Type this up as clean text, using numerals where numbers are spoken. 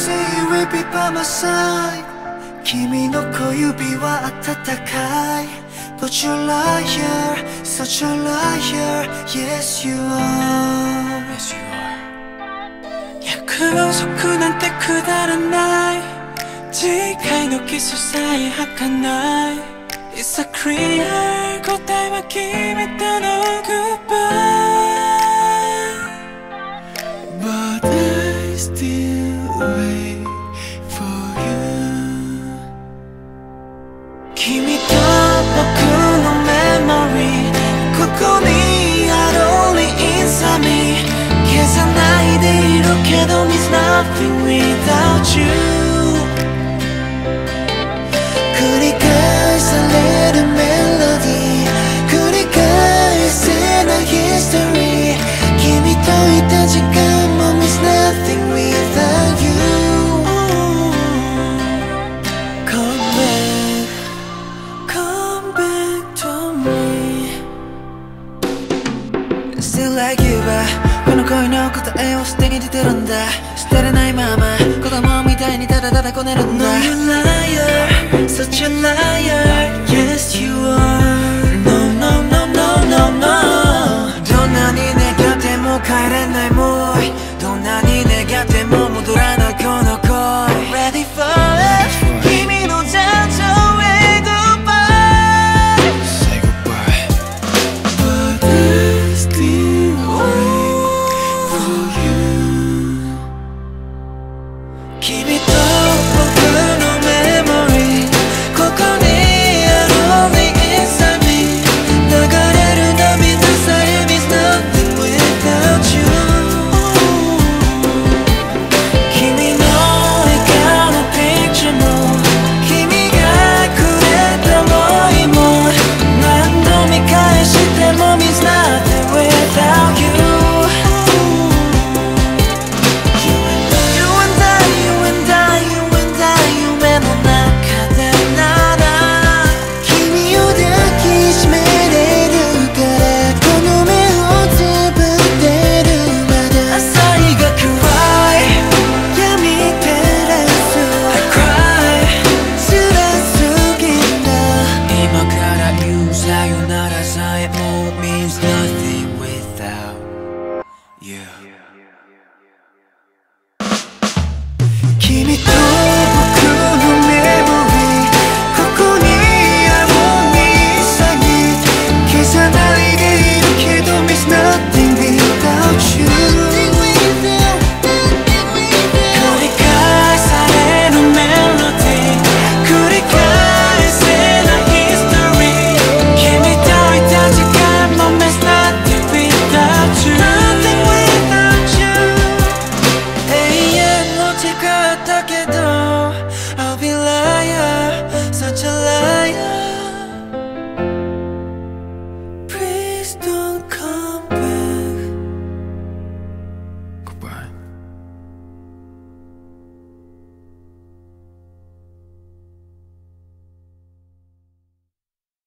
say you will be by my side 君の小指は温かい But you're a liar, such a liar Yes you are Yes you are 약속なんてくだらない次回のキスさえ儚い It's a clear 答えは君との Goodbye But I still wait for you 君と僕のメモリーここにある Only inside me 消さないでいるけど Means nothing without you 繰り返されるメロディー繰り返せない history 君といた時間も Means nothing without you Come back, come back to me Still like you はこの恋の答えをすでに出てるんだ捨てれないまま子供みたいにただただこねるんだ No you liar, such a liar Yes you are No no no no no no どんなに願っても帰れないもうどんなに願っても戻らないこの恋 Ready for it 君の誕生へ Goodbye Say goodbye But I still wait for you 君と僕のメモリーここにある Only inside me 流れる涙さえ Means nothing without you 君の笑顔のピクチャーも君がくれた想いも何度見返しても Means nothing without you You and I, you and I, you and I 夢の中でなら君を抱きしめれるからこの目をつぶってるまで朝日が暗い闇照らす I cry 辛すぎた今から言うさよならさえも Means nothing without you 君と僕のメモリーここにあるにさに消さないでいるけど Miss nothing without you 繰り返されるメロディー繰り返せない history 君といた時間も Miss nothing without you Nothing without you 永遠の誓ったけど I'll be liar, such a liar Please don't come